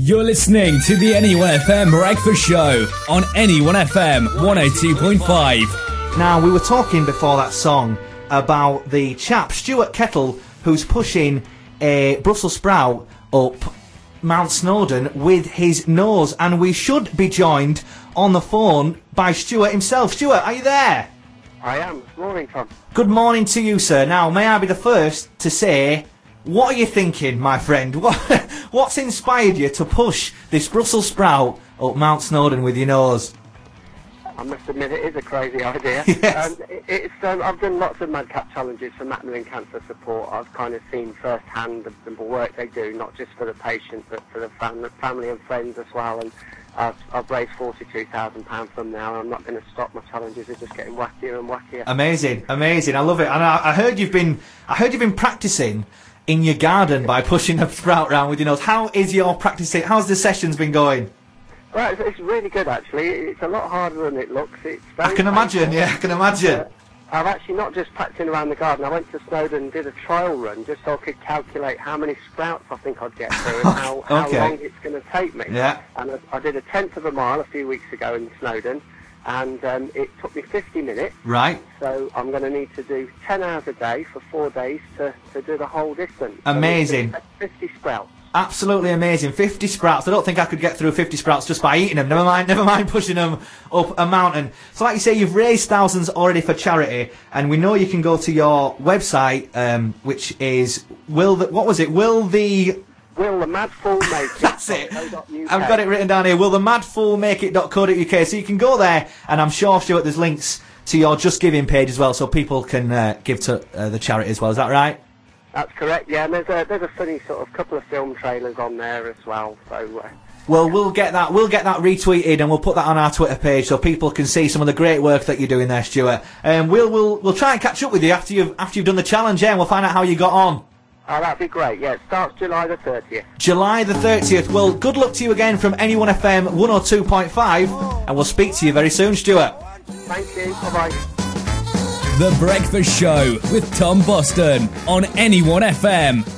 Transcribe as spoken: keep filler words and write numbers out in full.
You're listening to the Anyone F M Breakfast Show on Anyone F M one oh two point five. Now, we were talking before that song about the chap, Stuart Kettle, who's pushing a Brussels sprout up Mount Snowdon with his nose, and we should be joined on the phone by Stuart himself. Stuart, are you there? I am. Good morning, Tom. Good morning to you, sir. Now, may I be the first to say, what are you thinking, my friend? What, what's inspired you to push this Brussels sprout up Mount Snowdon with your nose? I must admit, it is a crazy idea. Yes. Um, it, it's, um, I've done lots of Madcap challenges for Macmillan Cancer Support. I've kind of seen firsthand the, the work they do, not just for the patient, but for the fam- family and friends as well. And I've, I've raised forty-two thousand pounds from now, and I'm not going to stop. My challenges are just getting wackier and wackier. Amazing, amazing. I love it. And I, I heard you've been, I heard you've been practicing in your garden by pushing a sprout around with your nose. How is your practicing? How's the sessions been going? Well, it's, it's really good, actually. It's a lot harder than it looks. It's very I can imagine, painful. yeah, I can imagine. Uh, I've actually not just practicing around the garden. I went to Snowdon and did a trial run just so I could calculate how many sprouts I think I'd get through and how, Okay. how long it's going to take me. Yeah. And I, I did a tenth of a mile a few weeks ago in Snowdon, and um, it took me fifty minutes. Right. So I'm going to need to do ten hours a day for four days to, to do the whole distance. Amazing. So fifty sprouts. Absolutely amazing. fifty sprouts. I don't think I could get through fifty sprouts just by eating them. Never mind, never mind pushing them up a mountain. So like you say, you've raised thousands already for charity, and we know you can go to your website, um, which is, will the, what was it? Will the... Will the Mad Fool Make It? That's it. I've got it written down here. Will the Mad Fool Make It dot co dot uk. So you can go there, and I'm sure, Stuart, there's links to your Just Giving page as well, so people can uh, give to uh, the charity as well. Is that right? That's correct, yeah, and there's a, there's a funny sort of couple of film trailers on there as well, so... Uh, Well, we'll get that. We'll get that retweeted, and we'll put that on our Twitter page so people can see some of the great work that you're doing there, Stuart. Um, we'll we'll we'll try and catch up with you after you've after you've done the challenge, yeah, and we'll find out how you got on. Oh, that'd be great. Yeah, it starts July the thirtieth. July the thirtieth. Well, good luck to you again from Anyone F M one oh two point five, and we'll speak to you very soon, Stuart. Thank you. Bye bye. The Breakfast Show with Tom Boston on Anyone F M.